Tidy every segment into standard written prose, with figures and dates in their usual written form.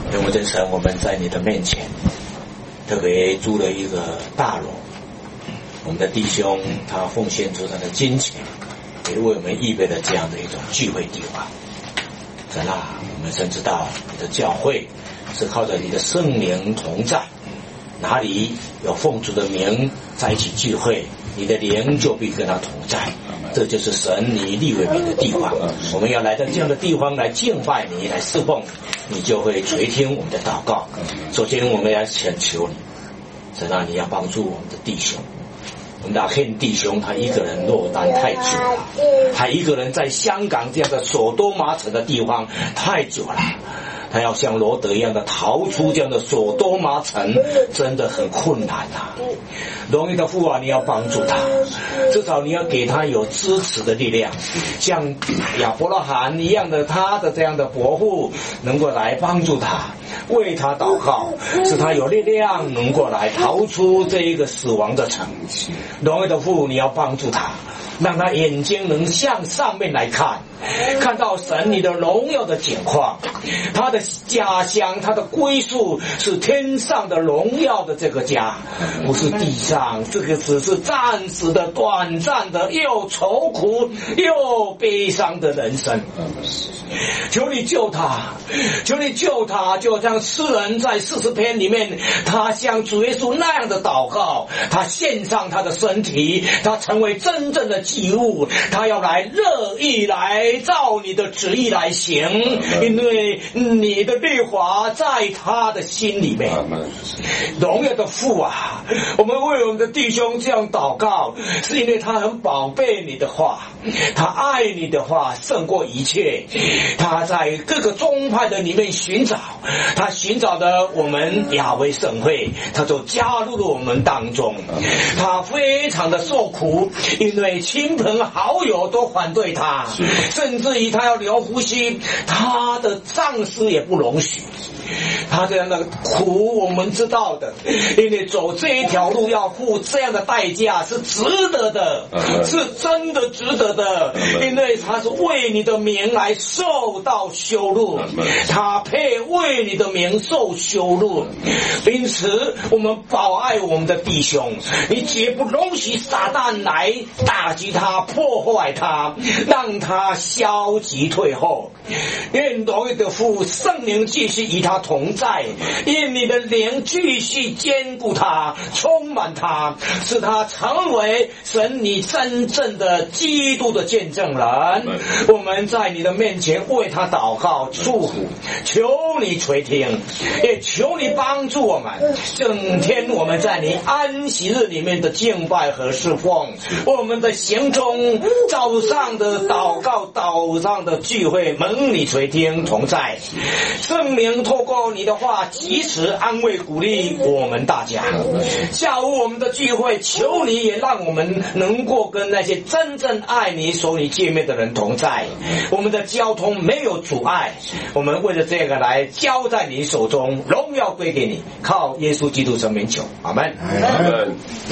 因为真神，我们在你的面前特别租了一个大楼，我们的弟兄他奉献出他的金钱，也为我们预备了这样的一种聚会地方。神啊，我们深知道你的教会是靠着你的圣灵同在，哪里有奉主的名在一起聚会，你的灵就必跟他同在。这就是神你立为名的地方，我们要来到这样的地方来敬拜你，来侍奉你，你就会垂听我们的祷告。首先我们要恳求你，神啊，你要帮助我们的弟兄。我们的阿肯弟兄他一个人落单太久了，他一个人在香港这样的索多玛城的地方太久了，他要像罗德一样的逃出这样的索多玛城真的很困难啊。荣誉的父啊，你要帮助他，至少你要给他有支持的力量，像亚伯拉罕一样的他的这样的伯父能够来帮助他，为他祷告，使他有力量能够来逃出这一个死亡的城。荣誉的父，你要帮助他，让他眼睛能向上面来看，看到神你的荣耀的景况，他的家乡，他的归宿是天上的荣耀的这个家，不是地上这个只是暂时的短暂的又愁苦又悲伤的人生。求你救他，求你救他，就像诗人在40篇里面他像主耶稣那样的祷告，他献上他的身体，他成为真正的祭物，他要来乐意来照你的旨意来行，因为你的律法在他的心里面。荣耀的父啊，我们为我们的弟兄这样祷告，是因为他很宝贝你的话，他爱你的话胜过一切，他在各个宗派的里面寻找，他寻找的我们亚威圣会，他就加入了我们当中。他非常的受苦，因为亲朋好友都反对他，甚至于他要留呼吸，他的上司也不容许。他这样的苦我们知道的，因为走这一条路要付这样的代价是值得的，是真的值得的，因为他是为你的名来受到羞辱，他配为你的名受羞辱。因此我们保爱我们的弟兄，你绝不容许撒旦来打击他，破坏他，让他消极退后。愿荣耀的父圣灵继续与他同在，愿你的灵继续坚固他，充满他，使他成为神你真正的基督的见证人。我们在你的面前为他祷告祝福，求你垂听，也求你帮助我们，整天我们在你安息日里面的敬拜和侍奉，我们的行中早上的祷告，早上的聚会，蒙你垂听同在。圣灵透过你的话及时安慰鼓励我们大家。下午我们的聚会，求你也让我们能够跟那些真正爱你守你诫命的人同在，我们的交通没有阻碍，我们为了这个来交在你手中，荣耀归给你，靠耶稣基督圣名求，阿们。阿们。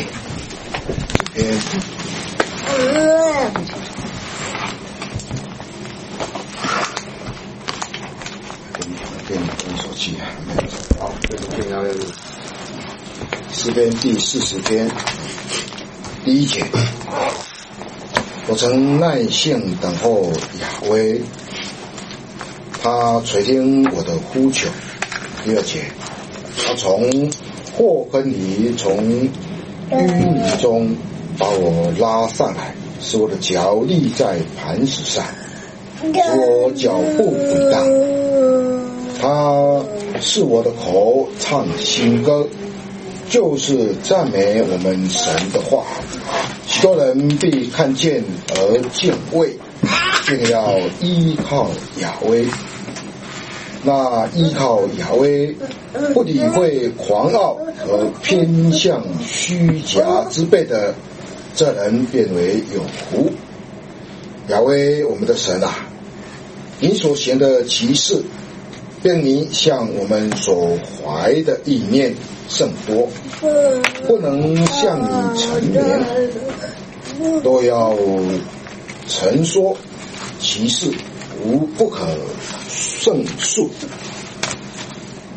好，这个篇要诗篇第40篇第1节。我曾耐性等候亚威，他垂听我的呼求。第2节，他从祸坑里，从淤泥中把我拉上来，使我的脚立在磐石上，使我脚步稳当。他是我的口唱新歌，就是赞美我们神的话。许多人必看见而敬畏，便要依靠亚威。那依靠亚威，不理会狂傲和偏向虚假之辈的，这人变为有福。亚威，我们的神啊，你所行的奇事，便你向我们所怀的意念甚多，不能向你陈明，都要陈说其事，无不可胜数。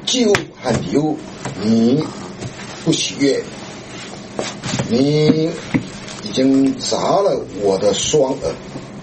祭物和礼物你不喜悦，你已经砸了我的双耳。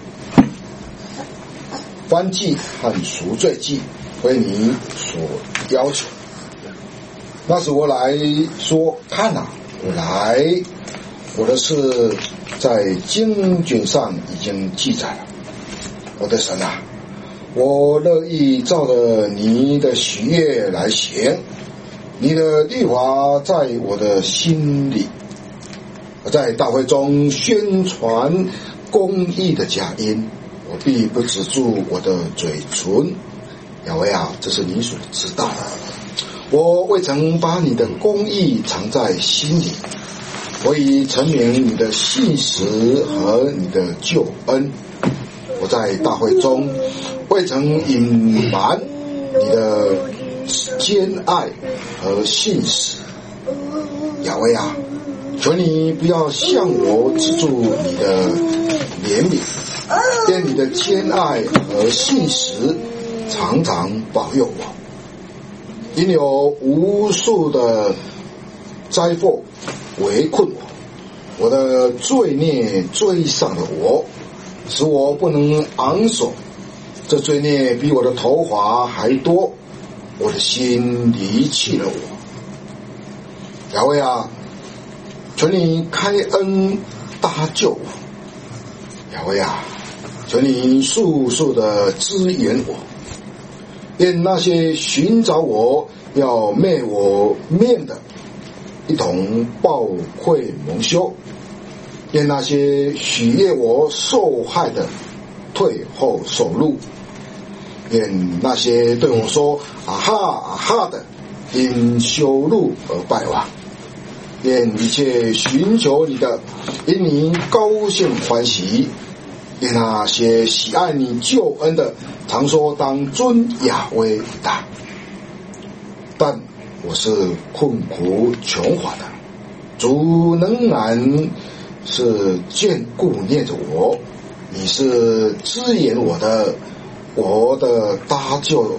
燔祭和赎罪祭为你所要求。那时我来说，看啊，我来，我的事在经卷上已经记载了。我的神啊，我乐意照着你的喜悦来行，你的律法在我的心里。我在大会中宣传公义的佳音，我必不止住我的嘴唇。亚威啊，这是你所知道的。我未曾把你的公义藏在心里，我已陈明你的信实和你的救恩。我在大会中未曾隐瞒你的坚爱和信实。亚威啊，求你不要向我止住你的怜悯，愿你的坚爱和信实常常保佑我。因有无数的灾祸围困我，我的罪孽追上了我，使我不能昂首。这罪孽比我的头发还多，我的心离弃了我。亚威啊，求你开恩搭救我。亚威啊，求你速速的支援我。愿那些寻找我要灭我面的一同报愧蒙羞，愿那些许悦我受害的退后受辱，愿那些对我说啊哈啊哈的因羞辱而败亡，愿一切寻求你的因你高兴欢喜，愿那些喜爱你救恩的常说当尊亚威大。但我是困苦穷乏的，主仍然是眷顾念着我，你是支援我的搭救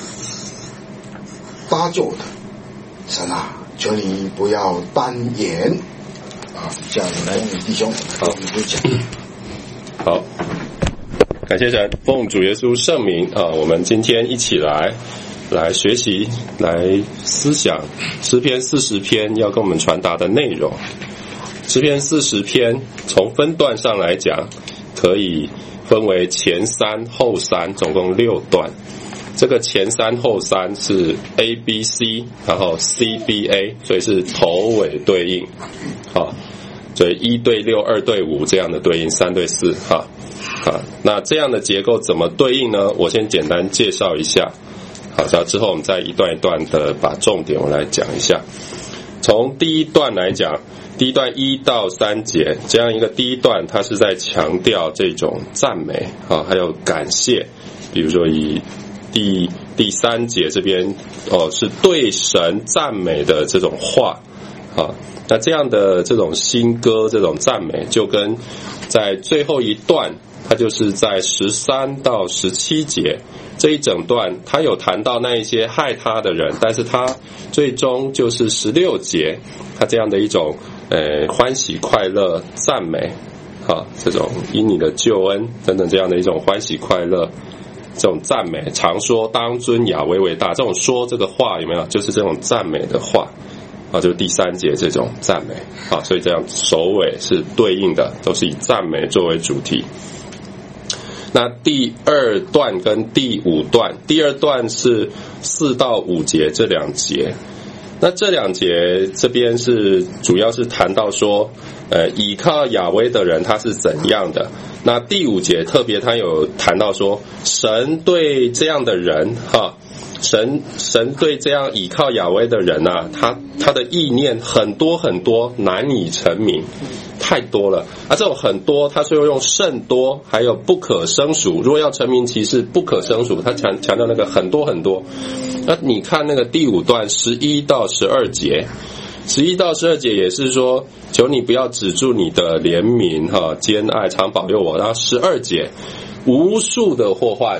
的神啊，求你不要单言啊！这样来，弟兄，好，你就讲。 好，感谢神，奉主耶稣圣名啊！我们今天一起来学习，来思想诗篇40篇要跟我们传达的内容。诗篇40篇从分段上来讲，可以分为前3后3，总共6段。这个前3后3是 A、B、C， 然后 C、B、A， 所以是头尾对应。好，所以1对6、2对5这样的对应，3对4。那这样的结构怎么对应呢？我先简单介绍一下。好，之后我们再一段一段的把重点我来讲一下。从第一段来讲，第一段1到3节这样一个第一段，它是在强调这种赞美还有感谢。比如说以第3节这边是对神赞美的这种话那这样的这种新歌，这种赞美，就跟在最后一段，它就是在13到17节这一整段，他有谈到那一些害他的人，但是他最终就是16节，他这样的一种欢喜快乐赞美这种因你的救恩等等这样的一种欢喜快乐，这种赞美，常说当尊亚威为大，这种说这个话有没有？就是这种赞美的话就是第3节这种赞美所以这样首尾是对应的，都是以赞美作为主题。那第2段跟第5段，第2段是4到5节这2节，那这2节这边是主要是谈到说倚靠亚威的人他是怎样的。那第5节特别他有谈到说，神对这样的人神对这样倚靠亚威的人他的意念很多很多，难以成名，太多了这种很多他是用甚多还有不可胜数，如果要成名其实不可胜数，他强调那个很多很多。那你看那个第5段11到12节，11到12节也是说求你不要止住你的怜悯坚爱常保佑我。然后12节无数的祸患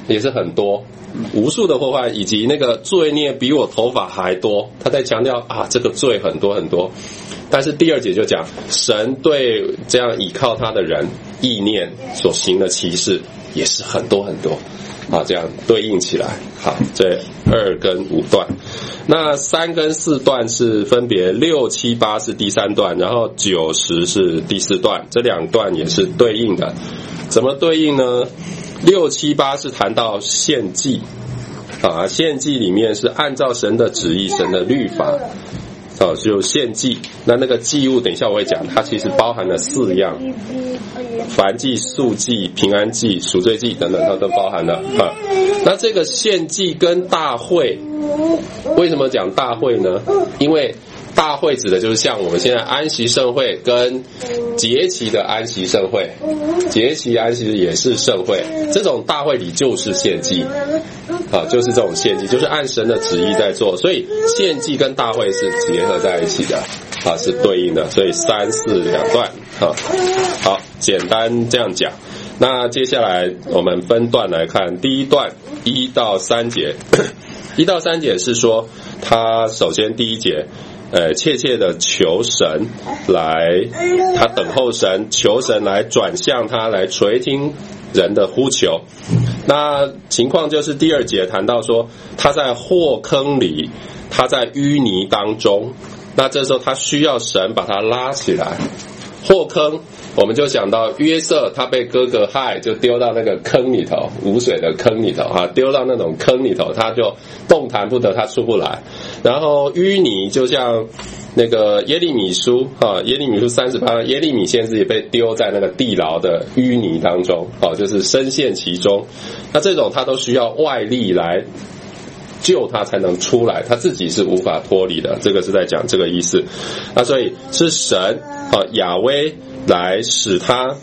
也是很多，无数的祸患，以及那个罪孽比我头发还多。他在强调啊，这个罪很多很多。但是第二节就讲，神对这样倚靠他的人意念所行的奇事也是很多很多啊，这样对应起来。好，这2跟5段，那3跟4段是分别6、7、8是第3段，然后9、10是第4段，这2段也是对应的。怎么对应呢？6、7、8是谈到献祭啊，献祭里面是按照神的旨意、神的律法。就献祭，那个祭物等一下我会讲，它其实包含了4样，燔祭、素祭、平安祭、赎罪祭等等，它都包含了啊。那这个献祭跟大会，为什么讲大会呢？因为大会指的就是像我们现在安息盛会跟节期的安息盛会，节期安息也是盛会，这种大会里就是献祭啊，就是这种献祭，就是按神的旨意在做，所以献祭跟大会是结合在一起的啊，是对应的，所以3、4两段啊。好，简单这样讲。那接下来我们分段来看，第一段1到3节，1到3节是说，他首先第一节。切切的求神来，他等候神，求神来转向他，来垂听人的呼求。那情况就是第2节谈到说，他在祸坑里，他在淤泥当中，那这时候他需要神把他拉起来。祸坑，我们就想到约瑟他被哥哥害，就丢到那个坑里头，无水的坑里头啊，丢到那种坑里头，他就动弹不得，他出不来。然后淤泥就像那个耶利米书啊，耶利米书38，耶利米先知也被丢在那个地牢的淤泥当中，就是深陷其中。那这种他都需要外力来救他才能出来，他自己是无法脱离的，这个是在讲这个意思。那所以是神亚威来使他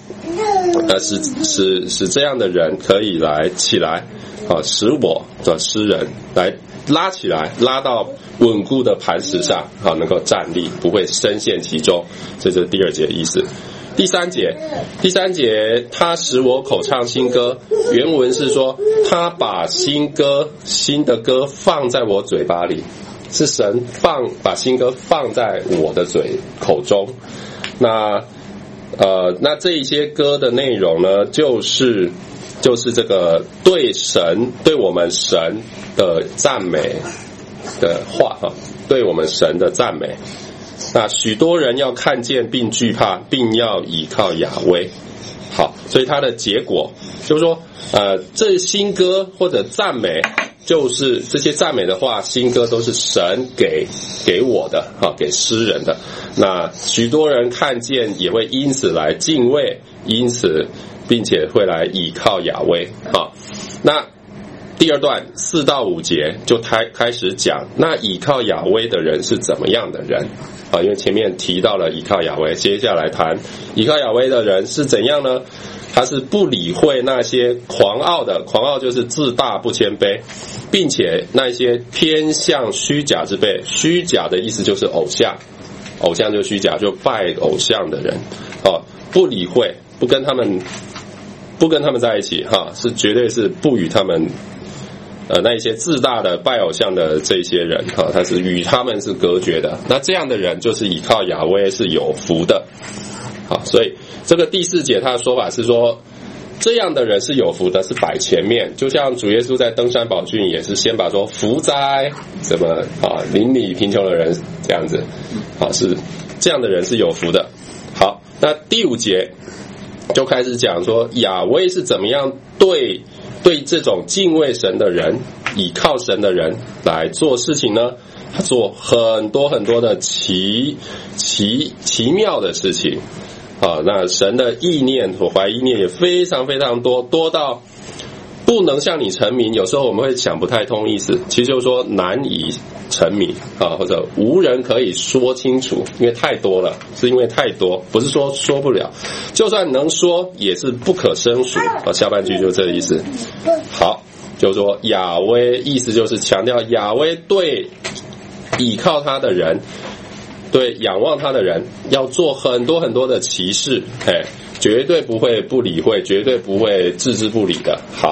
使这样的人可以来起来使我的诗人来拉起来，拉到稳固的磐石上能够站立，不会深陷其中。这就是第2节的意思。第三节他使我口唱新歌，原文是说他把新的歌放在我嘴巴里，是神把新歌放在我的口中。那这一些歌的内容呢，就是这个对我们神的赞美的话对我们神的赞美。那许多人要看见并惧怕，并要倚靠亚威。好，所以它的结果就是说，这新歌或者赞美，就是这些赞美的话，新歌都是神给我的给诗人的。那许多人看见也会因此来敬畏，因此并且会来倚靠亚威。那第2段4到5节就开始讲，那倚靠亚威的人是怎么样的人因为前面提到了倚靠亚威，接下来谈倚靠亚威的人是怎样呢？他是不理会那些狂傲就是自大不谦卑，并且那些偏向虚假之辈，虚假的意思就是偶像就虚假，就拜偶像的人不理会，不跟他们在一起是绝对是不与他们那一些自大的拜偶像的这些人他是与他们是隔绝的。那这样的人就是倚靠亚威是有福的。好，所以这个第4节他的说法是说，这样的人是有福的，是摆前面，就像主耶稣在登山宝训也是先把说福哉什么邻里贫穷的人这样子是这样的人是有福的。好，那第5节就开始讲说亚威是怎么样对这种敬畏神的人、倚靠神的人来做事情呢？他做很多很多的奇妙的事情那神的意念和怀意念也非常非常多到不能向你成名。有时候我们会想不太通意思，其实就是说难以成名或者无人可以说清楚，因为太多了，是因为太多，不是说说不了，就算能说也是不可胜数下半句就是这个意思。好，就是说亚威意思就是强调亚威对倚靠他的人，对仰望他的人要做很多很多的奇事，绝对不会不理会，绝对不会置之不理的。好，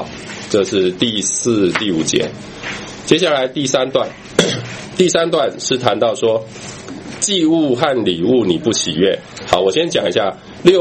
这是第4、第5节。接下来第3段，第3段是谈到说祭物和礼物你不喜悦。好，我先讲一下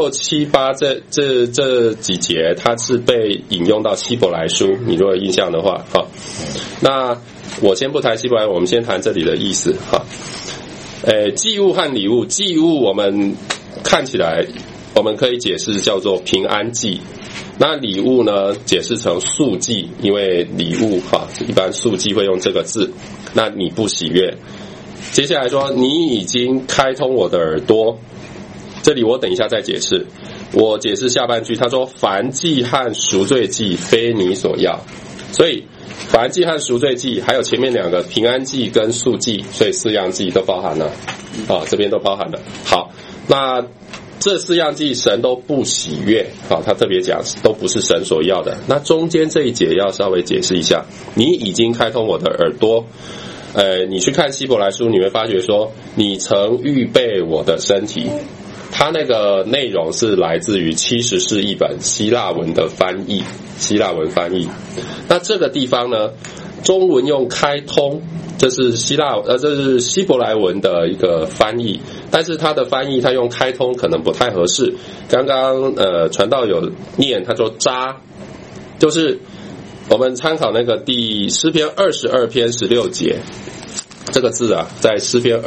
6、7、8这几节，它是被引用到希伯来书，你如果有印象的话，好，那我先不谈希伯来，我们先谈这里的意思。好，祭物和礼物，祭物我们看起来我们可以解释叫做平安祭，那礼物呢解释成素祭，因为礼物一般素祭会用这个字。那你不喜悦，接下来说你已经开通我的耳朵，这里我等一下再解释，我解释下半句，他说燔祭和赎罪祭非你所要，所以燔祭和赎罪祭还有前面2个平安祭跟素祭，所以4样祭都包含了这边都包含了。好，那这4样祭神都不喜悦，他特别讲都不是神所要的。那中间这一节要稍微解释一下，你已经开通我的耳朵。你去看希伯来书，你会发觉说你曾预备我的身体，它那个内容是来自于74译本希腊文的翻译，希腊文翻译。那这个地方呢，中文用开通，这是这是希伯来文的一个翻译，但是它的翻译它用开通可能不太合适。刚刚传道有念，他说扎，就是我们参考那个诗篇22篇16节，这个字在诗篇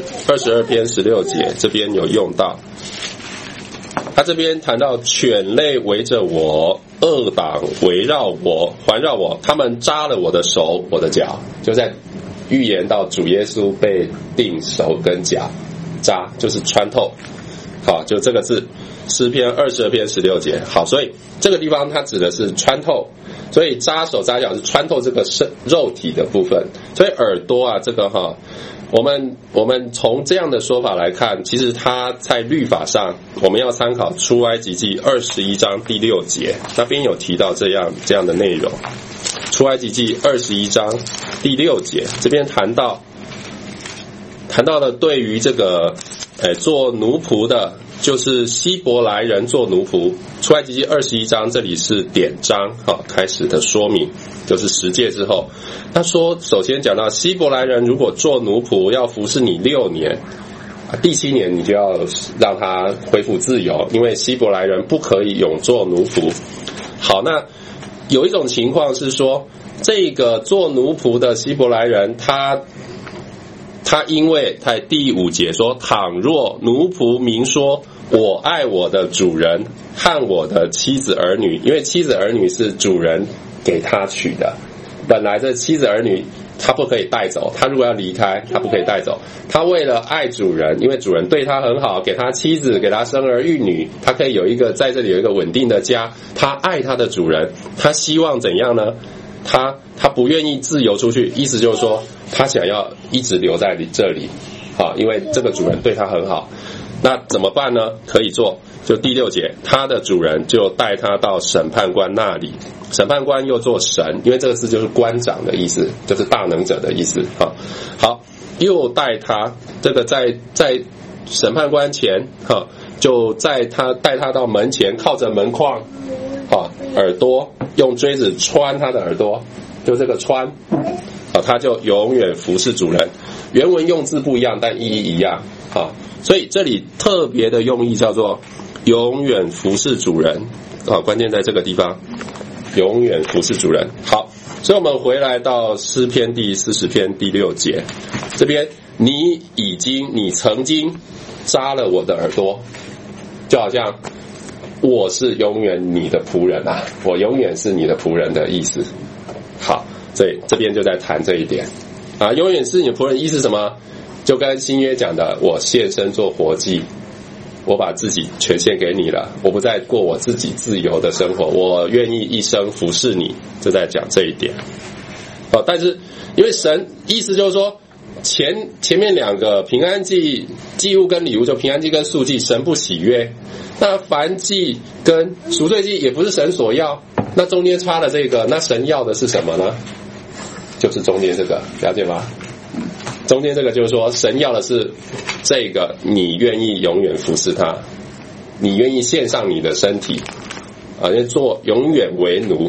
22篇16节这边有用到。他这边谈到犬类围着我，恶党围绕我，环绕我，他们扎了我的手我的脚，就在预言到主耶稣被钉手跟脚，扎就是穿透。好，就这个字，诗篇22篇16节。好，所以这个地方它指的是穿透，所以扎手扎脚是穿透这个肉体的部分。所以耳朵这个我们从这样的说法来看，其实它在律法上我们要参考出埃及记21章第6节，那边有提到这样的内容。出埃及记21章第6节，这边谈到了对于这个做奴仆的，就是希伯来人做奴仆。出埃及记21章这里是典章开始的说明，就是10诫之后。他说首先讲到希伯来人如果做奴仆要服侍你6年，第7年你就要让他恢复自由，因为希伯来人不可以永做奴仆。好，那有一种情况是说，这个做奴仆的希伯来人他因为在第5节说，倘若奴仆明说我爱我的主人和我的妻子儿女，因为妻子儿女是主人给他娶的，本来这妻子儿女他不可以带走，他如果要离开他不可以带走，他为了爱主人，因为主人对他很好，给他妻子，给他生儿育女，他可以在这里有一个稳定的家，他爱他的主人，他希望怎样呢？他不愿意自由出去，意思就是说他想要一直留在这里因为这个主人对他很好。那怎么办呢？可以做，就第6节，他的主人就带他到审判官那里，审判官又做神，因为这个字就是官长的意思，就是大能者的意思。好，又带他，这个在审判官前就带他到门前，靠着门框耳朵，用锥子穿他的耳朵，就这个穿他就永远服侍主人。原文用字不一样，但意义一样所以这里特别的用意叫做永远服侍主人关键在这个地方，永远服侍主人。好，所以我们回来到诗篇第40篇第6节，这边你曾经扎了我的耳朵，就好像我是永远你的仆人我永远是你的仆人的意思。好，所以这边就在谈这一点永远是你的仆人意思什么？就跟新约讲的，我献身做活祭，我把自己全献给你了，我不再过我自己自由的生活，我愿意一生服侍你，就在讲这一点。但是因为神意思就是说，前面2个平安祭祭物跟礼物，就平安祭跟素祭，神不喜悦。那燔祭跟赎罪祭也不是神所要，那中间差了这个，那神要的是什么呢？就是中间这个，了解吗？中间这个就是说，神要的是这个，你愿意永远服侍他，你愿意献上你的身体做永远为奴，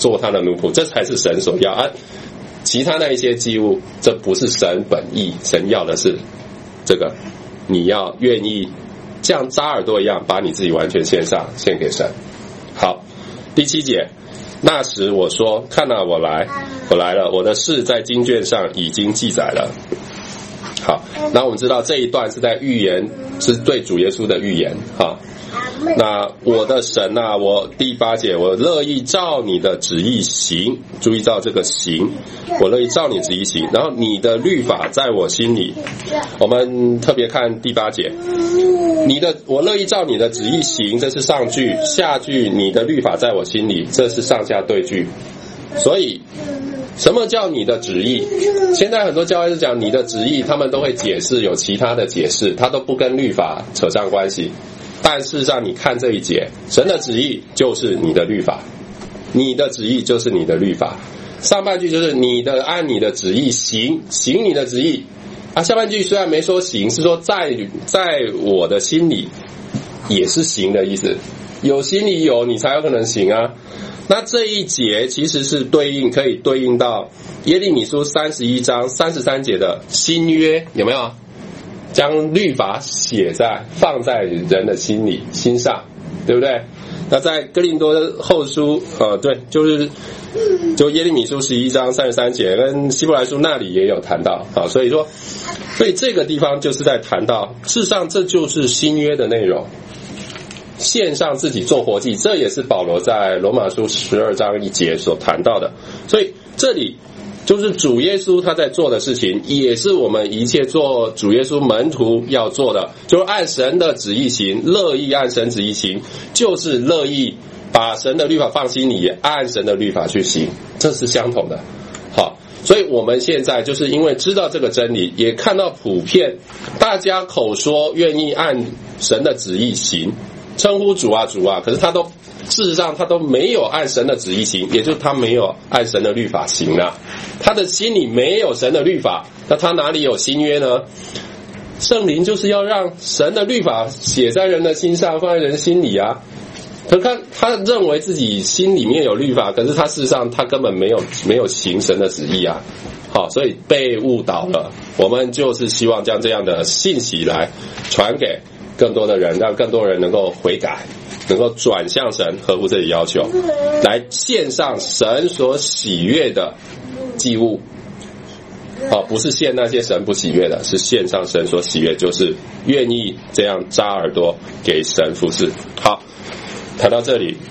做他的奴仆，这才是神所要啊。其他那一些祭物，这不是神本意，神要的是这个，你要愿意像扎耳朵一样，把你自己完全献上，献给神。好，第7节，那时我说，看啊，我来了，我的事在经卷上已经记载了。好，那我们知道这一段是在预言，是对主耶稣的预言。好，那我的神啊，我第8节，我乐意照你的旨意行，注意到这个行，我乐意照你旨意行，然后你的律法在我心里。我们特别看第8节，我乐意照你的旨意行，这是上句，下句你的律法在我心里，这是上下对句。所以什么叫你的旨意？现在很多教会是讲你的旨意，他们都会解释，有其他的解释，他都不跟律法扯上关系。但事实上你看这一节，神的旨意就是你的律法，你的旨意就是你的律法。上半句就是按你的旨意行你的旨意啊，下半句虽然没说行，是说在我的心里，也是行的意思，有心里有你才有可能行啊。那这一节其实是可以对应到耶利米书31章33节的新约，有没有？将律法放在人的心上，对不对？那在哥林多后书对，就耶利米书11章33节跟希伯来书那里也有谈到啊，所以这个地方就是在谈到，事实上这就是新约的内容，献上自己做活祭，这也是保罗在罗马书12章1节所谈到的。所以这里就是主耶稣他在做的事情，也是我们一切做主耶稣门徒要做的，就是按神的旨意行，乐意按神旨意行，就是乐意把神的律法放心里，也按神的律法去行，这是相同的。好，所以我们现在就是因为知道这个真理，也看到普遍大家口说愿意按神的旨意行，称呼主啊主啊，可是事实上他都没有按神的旨意行，也就是他没有按神的律法行啊。他的心里没有神的律法，那他哪里有新约呢？圣灵就是要让神的律法写在人的心上，放在人心里啊。可他认为自己心里面有律法，可是他事实上他根本没有行神的旨意啊。好，所以被误导了。我们就是希望将这样的信息来传给更多的人，让更多人能够悔改，能够转向神，合乎这里要求，来献上神所喜悦的祭物。不是献那些神不喜悦的，是献上神所喜悦，就是愿意这样扎耳朵给神服侍。好，谈到这里，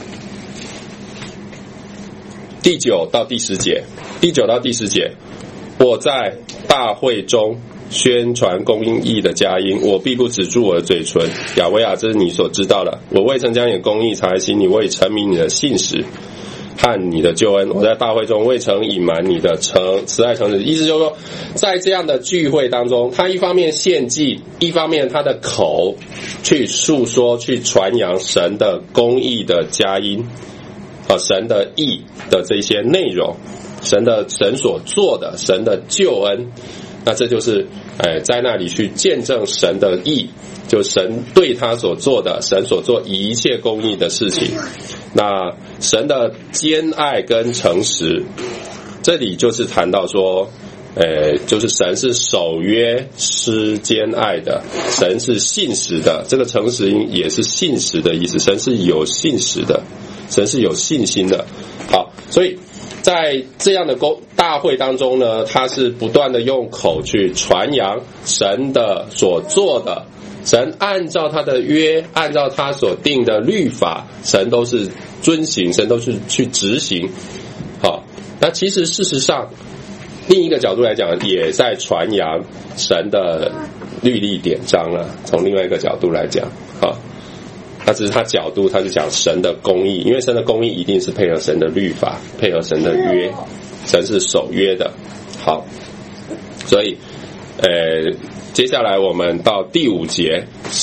第9到第10节，我在大会中宣传公义的佳音，我必不止住我的嘴唇。亚维亚，这是你所知道的，我未曾将你的公义藏在心里，我已陈明你的信实和你的救恩。我在大会中未曾隐瞒你的慈爱诚实。意思就是说，在这样的聚会当中，他一方面献祭，一方面他的口去诉说，去传扬神的公义的佳音神的义的这些内容，神所做的，神的救恩。那这就是在那里去见证神的义，就神对他所做的，神所做一切公义的事情。那神的坚爱跟诚实，这里就是谈到说就是神是守约施坚爱的，神是信实的，这个诚实也是信实的意思，神是有信实的，神是有信心的。好，所以在这样的大会当中呢，他是不断的用口去传扬神的所做的，神按照他的约，按照他所定的律法，神都是遵行，神都是去执行。好，那其实事实上另一个角度来讲，也在传扬神的律例典章了，从另外一个角度来讲。好，那只是他角度，他是讲神的公义，因为神的公义一定是配合神的律法，配合神的约，神是守约的。好，所以接下来我们到第5节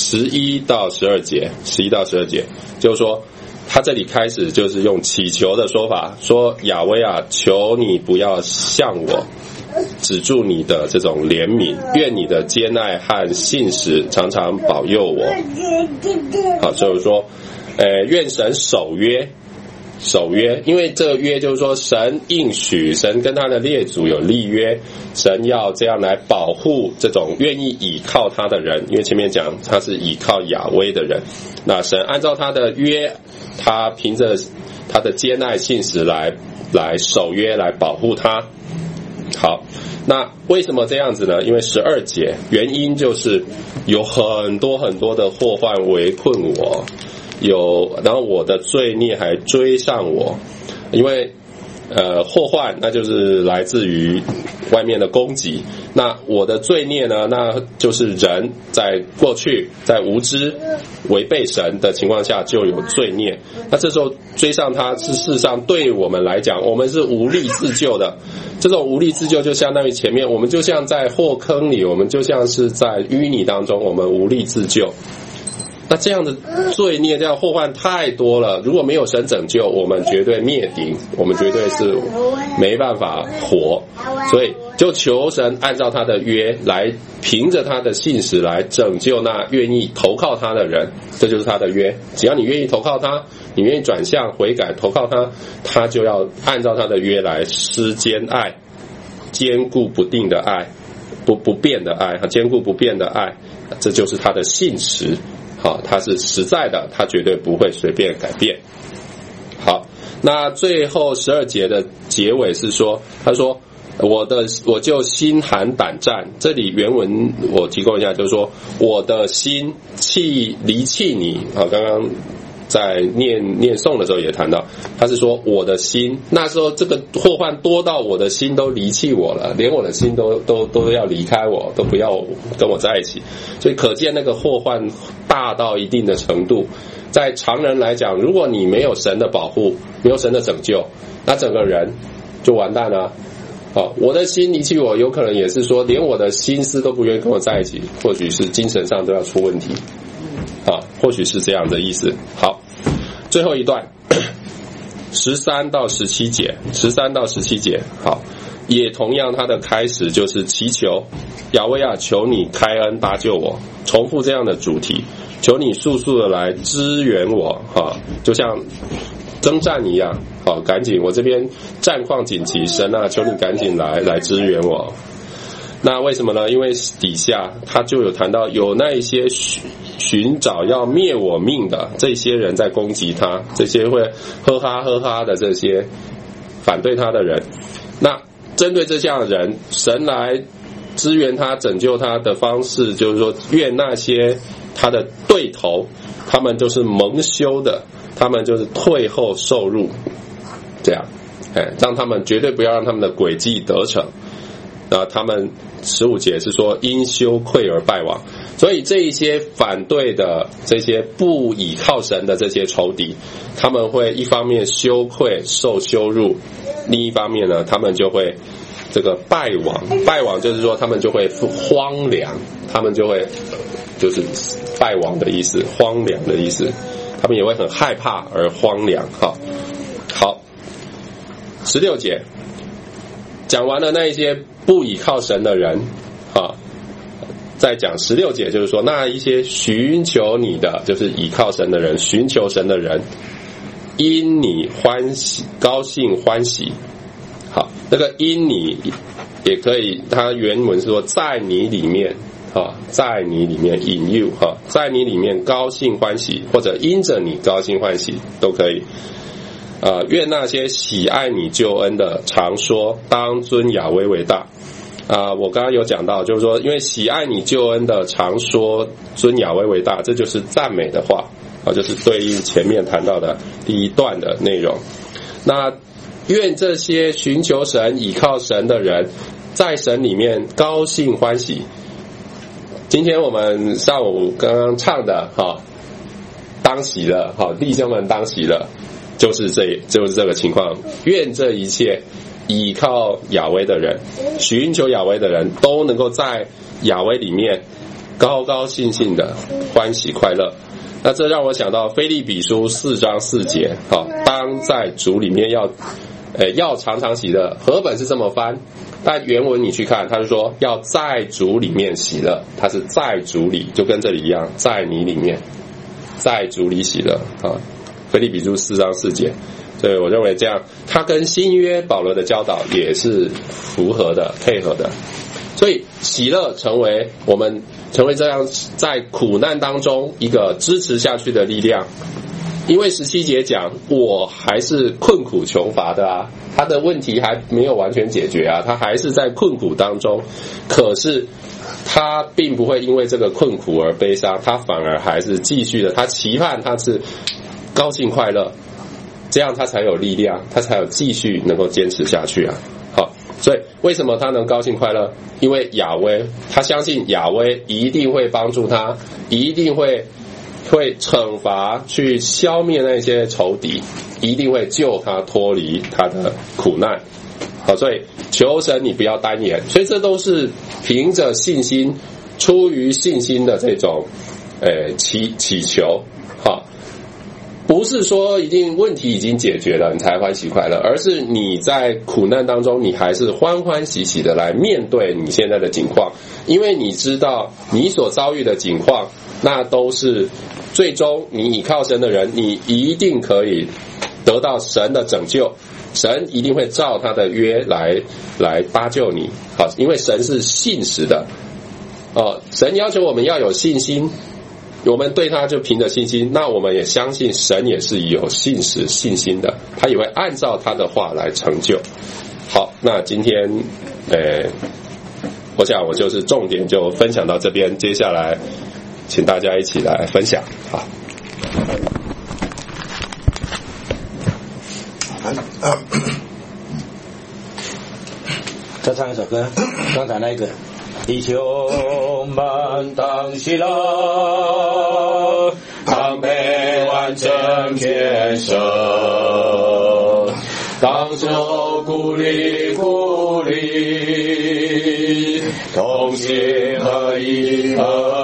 11到12节，就是说他这里开始就是用祈求的说法，说亚威啊，求你不要向我止住你的这种怜悯，愿你的坚爱和信实常常保佑我。好，就是说愿神守约， 守约，因为这个约就是说神应许，神跟他的列祖有立约，神要这样来保护这种愿意倚靠他的人，因为前面讲他是倚靠亚威的人，那神按照他的约，他凭着他的接纳信实来守约，来保护他。好，那为什么这样子呢？因为12节原因就是有很多很多的祸患围困我，然后我的罪孽还追上我，因为祸患那就是来自于外面的攻击，那我的罪孽呢，那就是人在过去在无知违背神的情况下就有罪孽，那这时候追上他，事实上对我们来讲，我们是无力自救的。这种无力自救就相当于前面我们就像在祸坑里，我们就像是在淤泥当中，我们无力自救。那这样的罪孽，这样祸患太多了，如果没有神拯救，我们绝对灭顶，我们绝对是没办法活。所以就求神按照他的约来，凭着他的信实来拯救那愿意投靠他的人，这就是他的约。只要你愿意投靠他，你愿意转向悔改投靠他，他就要按照他的约来施坚爱，坚固不定的爱，不变的爱，坚固不变的爱，这就是他的信实。好，他是实在的，他绝对不会随便改变。好，那最后12节的结尾是说，他说我就心寒胆战，这里原文我提供一下，就是说我的心离弃你。好，刚刚在念诵的时候也谈到，他是说我的心，那时候这个祸患多到我的心都离弃我了，连我的心都要离开我，都不要跟我在一起。所以可见那个祸患大到一定的程度，在常人来讲，如果你没有神的保护，没有神的拯救，那整个人就完蛋了。我的心离弃我，有可能也是说连我的心思都不愿意跟我在一起，或许是精神上都要出问题。或许是这样的意思。好，最后一段13到17节，好，也同样他的开始就是祈求亚威啊，求你开恩搭救我，重复这样的主题，求你速速的来支援我，就像征战一样，好，赶紧，我这边战况紧急，神啊，求你赶紧来支援我。那为什么呢？因为底下他就有谈到有那一些寻找要灭我命的这些人在攻击他，这些会呵哈的这些反对他的人，那针对这样的人，神来支援他拯救他的方式就是说，愿那些他的对头，他们就是蒙羞的，他们就是退后受辱，这样让他们绝对不要让他们的诡计得逞。他们15节是说因羞愧而败亡，所以这一些反对的这些不倚靠神的这些仇敌，他们会一方面羞愧受羞辱，另一方面呢，他们就会这个败亡就是说他们就会荒凉，他们就会就是败亡的意思，荒凉的意思，他们也会很害怕而荒凉。好，16节讲完了那一些不倚靠神的人，再讲16节，就是说那一些寻求你的，就是倚靠神的人，寻求神的人，因你欢喜，高兴欢喜。好，那个因你也可以，它原文是说在你里面，在你里面 in you， 在你里面高兴欢喜，或者因着你高兴欢喜都可以。愿那些喜爱你救恩的常说当尊亚威为大。我刚刚有讲到，就是说因为喜爱你救恩的常说尊亚威为大，这就是赞美的话，就是对应前面谈到的第一段的内容。那愿这些寻求神倚靠神的人在神里面高兴欢喜。今天我们上午刚刚唱的当喜了，弟兄们当喜了，就是这个情况。愿这一切倚靠亚威的人，寻求亚威的人都能够在亚威里面高高兴兴的欢喜快乐。那这让我想到腓立比书4章4节，当在主里面要常常喜乐。和本是这么翻，但原文你去看，他是说要在主里面喜乐，他是在主里，就跟这里一样，在你里面，在主里喜乐。腓立比书4章4节， 所以我认为这样，它跟新约保罗的教导也是符合的、配合的。所以喜乐成为这样在苦难当中一个支持下去的力量。因为17节讲，我还是困苦穷乏的啊，他的问题还没有完全解决啊，他还是在困苦当中。可是他并不会因为这个困苦而悲伤，他反而还是继续的，他期盼他是高兴快乐，这样他才有力量，他才有继续能够坚持下去啊。好，所以为什么他能高兴快乐？因为亚威，他相信亚威一定会帮助他，一定会惩罚去消灭那些仇敌，一定会救他脱离他的苦难。好，所以求神你不要单言，所以这都是凭着信心，出于信心的这种祈求。好，不是说一定问题已经解决了你才欢喜快乐，而是你在苦难当中，你还是欢欢喜喜的来面对你现在的境况，因为你知道你所遭遇的境况，那都是最终你倚靠神的人，你一定可以得到神的拯救，神一定会照他的约来搭救你。好，因为神是信实的神要求我们要有信心，我们对他就凭着信心，那我们也相信神也是有信心的，他也会按照他的话来成就。好，那今天我想我就是重点就分享到这边，接下来请大家一起来分享。好， 再唱一首歌，刚才那个弟兄们当喜乐，当被完成建设，当受鼓励，同心合一，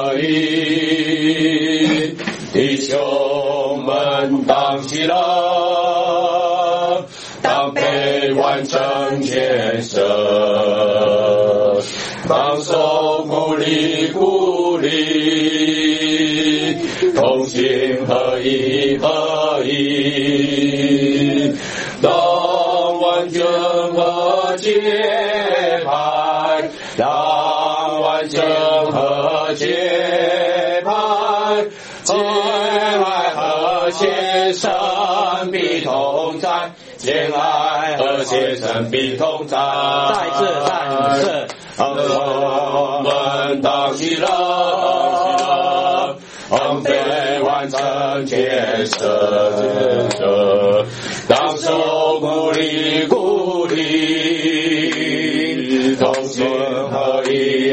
弟兄们当喜乐，当被完成建设，当受鼓励，同心合一，当完整和节拍，当完整和节拍，节爱和谐神必同在，节爱和谐神必同在。再次我们当喜乐，被完成建设，当受鼓励，同心合一，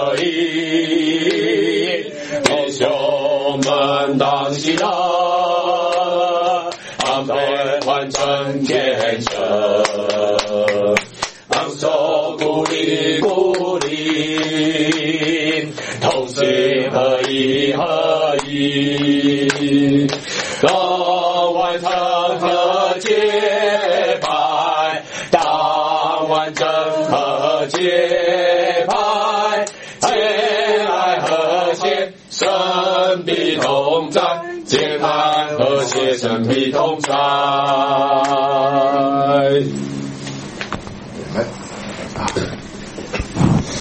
弟兄们当喜乐，被完成建设，当受鼓励，同心合一，当完成和节拍，当完整和节拍，节爱和谐神必同在，节爱和谐神必同在。